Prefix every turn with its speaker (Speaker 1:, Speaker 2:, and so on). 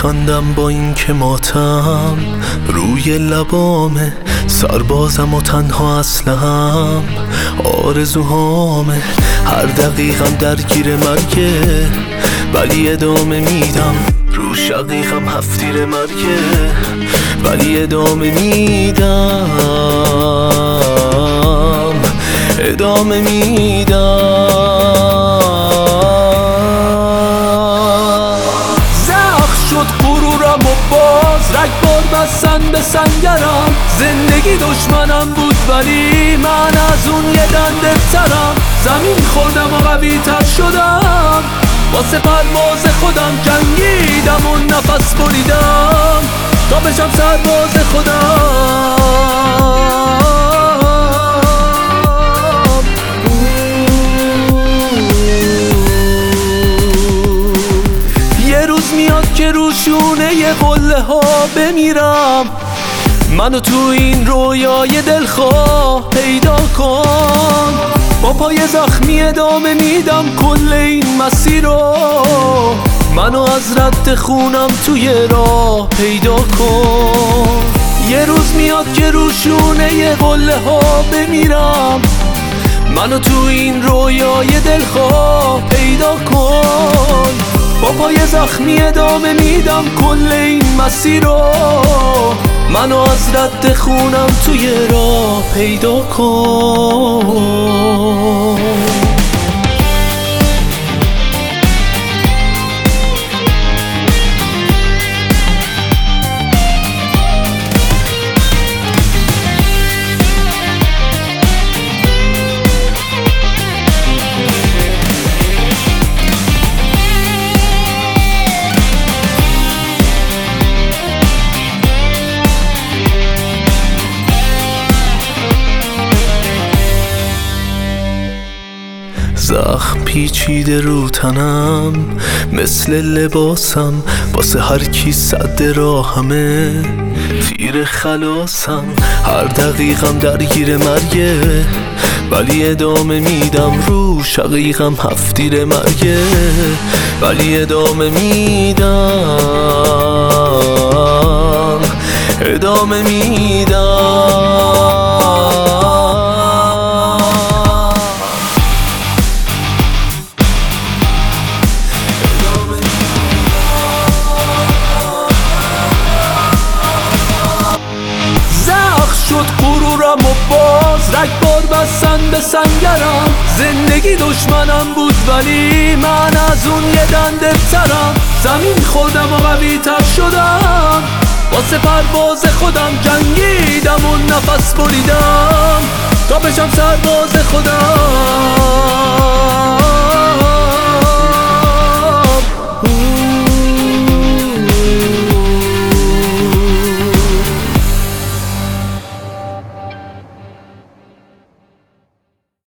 Speaker 1: میخندم با این که ماتم روی لبامه، سربازم و تنها اسلحه‌ام آرزوهامه. هر دقیقم درگیر مرگه ولی ادامه میدم، رو شقیقم هفتیر مرگه ولی ادامه میدم، ادامه میدم. غرورم و باز رگبار بستن به سنگرم، زندگی دشمنم بود ولی من از اون یه دنده ترم. زمین خوردم و قوی تر شدم، واسه پرواز خودم جنگیدم و نفس بریدم تا بشم سرباز خودم. که روشونه ی قله ها بمیرم، منو تو این رویای دلخواه پیدا کن. با پای زخمی ادامه میدم کل این مسیر رو، منو از رد خونم توی راه پیدا کن. یه روز میاد که روشونه ی قله ها بمیرم، منو تو این رویای دلخواه پیدا کن. با پای زخمی ادامه میدم کل این مسیر رو، منو از رد خونم توی راه پیدا کن. زخم پیچیده رو تنم مثل لباسم، واسه هر کی سد راهمه تیر خلاصم. هر دقیقم درگیر مرگه ولی ادامه میدم، رو شقیقم هفتیر مرگه ولی ادامه میدم، ادامه میدم. غرورم و باز رگبار بستن به سنگرم، زندگی دشمنم بود ولی من از اون یه دنده ترم. زمین خوردم و قوی تر شدم، واسه پرواز خودم جنگیدم و نفس بریدم تا بشم سرباز خودم.